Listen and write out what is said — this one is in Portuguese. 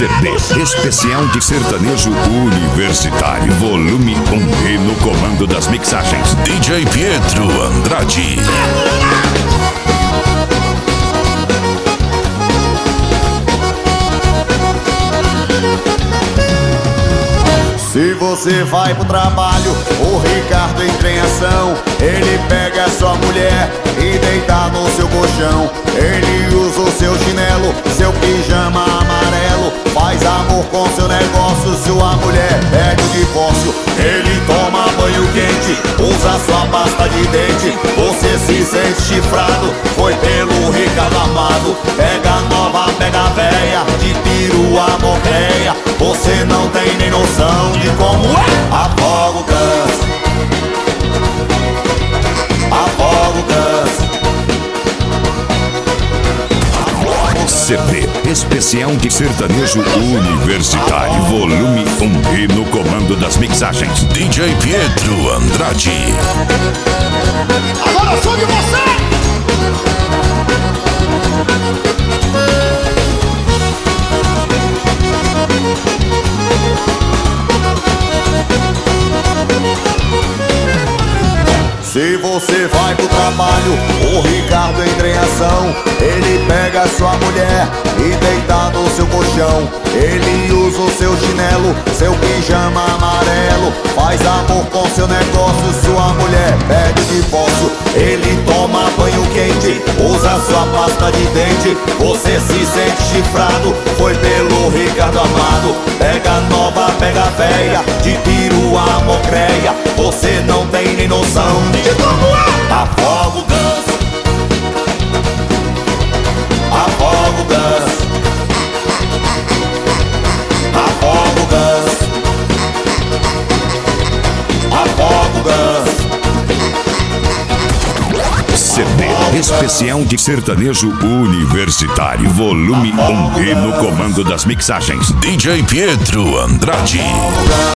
CD especial de sertanejo universitário, volume 1 e no comando das mixagens, DJ Pietro Andrade. Se você vai pro trabalho, o Ricardo entra em ação. Ele pega sua mulher e deita no seu colchão. Ele usa o seu chinelo, seu pijama amarelo. Faz amor com seu negócio, sua mulher pede o divórcio. Ele toma banho quente, usa sua pasta de dente. Você se sente chifrado, foi pelo Ricardo amado. Pega nova, pega véia, de perua morreia. Você não tem nem noção de como é. Afoga o ganso, afoga o ganso. CD especial de sertanejo universitário, volume 1 e no comando das mixagens, DJ Pietro Andrade. Agora eu sou de você! Se você vai pro trabalho, o Ricardo entra em ação. Ele pega sua mulher e deita no seu colchão. Ele usa o seu chinelo, seu pijama amarelo. Faz amor com seu negócio, sua mulher pede divórcio. Ele toma banho quente, usa sua pasta de dente. Você se sente chifrado, foi pelo Ricardo amado. Pega nova, pega véia, de perua mocreia. Você não tem nem noção de como é. Afoga o ganso, afoga o ganso, afoga o ganso, afoga o ganso. CD especial de sertanejo universitário, volume 1 e no comando das mixagens, DJ Pietro Andrade.